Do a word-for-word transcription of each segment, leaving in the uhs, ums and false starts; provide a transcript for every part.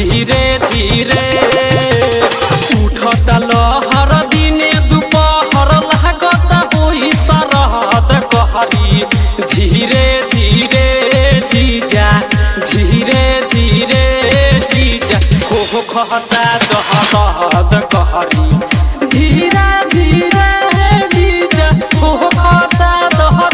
धीरे धीरे उठता लहर दिने दुपहर लागता होई सरहद कहरी धीरे धीरे जीजा धीरे धीरे जीजा हो खता दहद कहरी धीरे धीरे जीजा हो खता दहद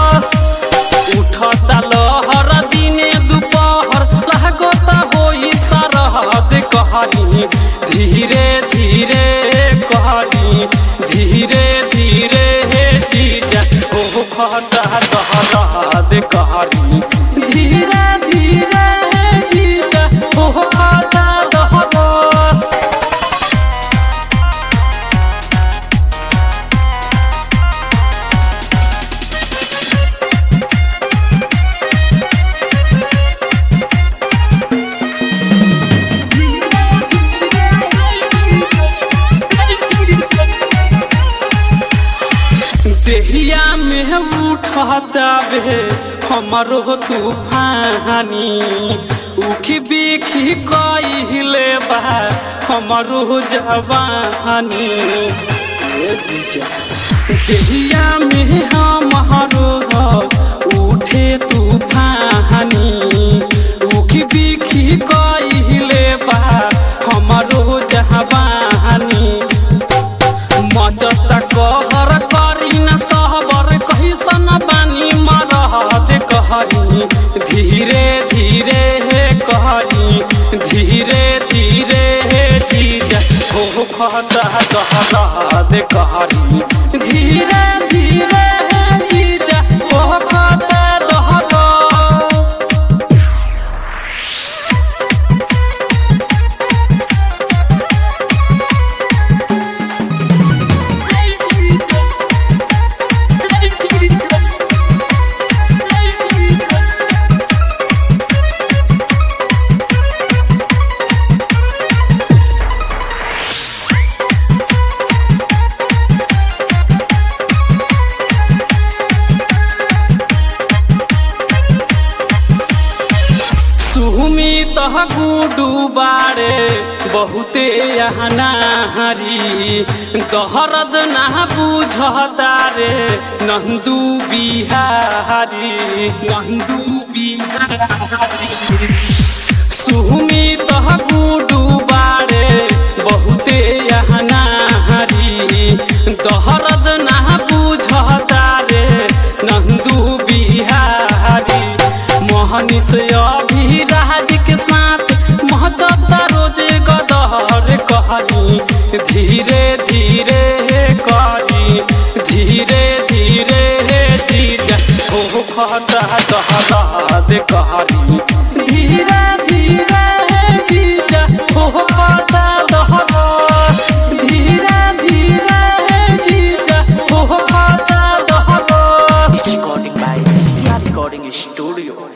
उठता लहर दिने दुपहर लागता होई सरहद कहरी धीरे धीरे कहरी धीरे धीरे जीजा हो खता दहद कहरी धीरे धीरे जीजा हो खता दहद देहिया में उठता बे हमारो तूफानी उखी बिखी कहिले बा हमारो जवानी देहिया में हमारो उठे तूफानी उखी बिखी कहिले बा हमारो जवानी मचता कहर करी न सहबर कहिसन बानी मरहद कहरी धीरे धीरे कहरी धीरे धीरे जीजा हो खता दहद कहरी धीरे धीरे जीजा हो खता दहद तह गुडू बारे बहुते यहाँ नारी दहरद ना बुझता रे नंदू बिहारी नंदू बिहारी सुमी तह गुडू बारे बहुते यहाँ नारी दहरद ना बुझता रे नंदू बिहारी मोहनी से अभिराज के साथ महचता रोजे गदहर कहरी धीरे धीरे करी धीरे धीरे जीजा हो खता दहद कहरी धीरे धीरे जीजा हो खता दहद धीरे धीरे जीजा हो खता दहद It's recording by Nitya Recording Studio.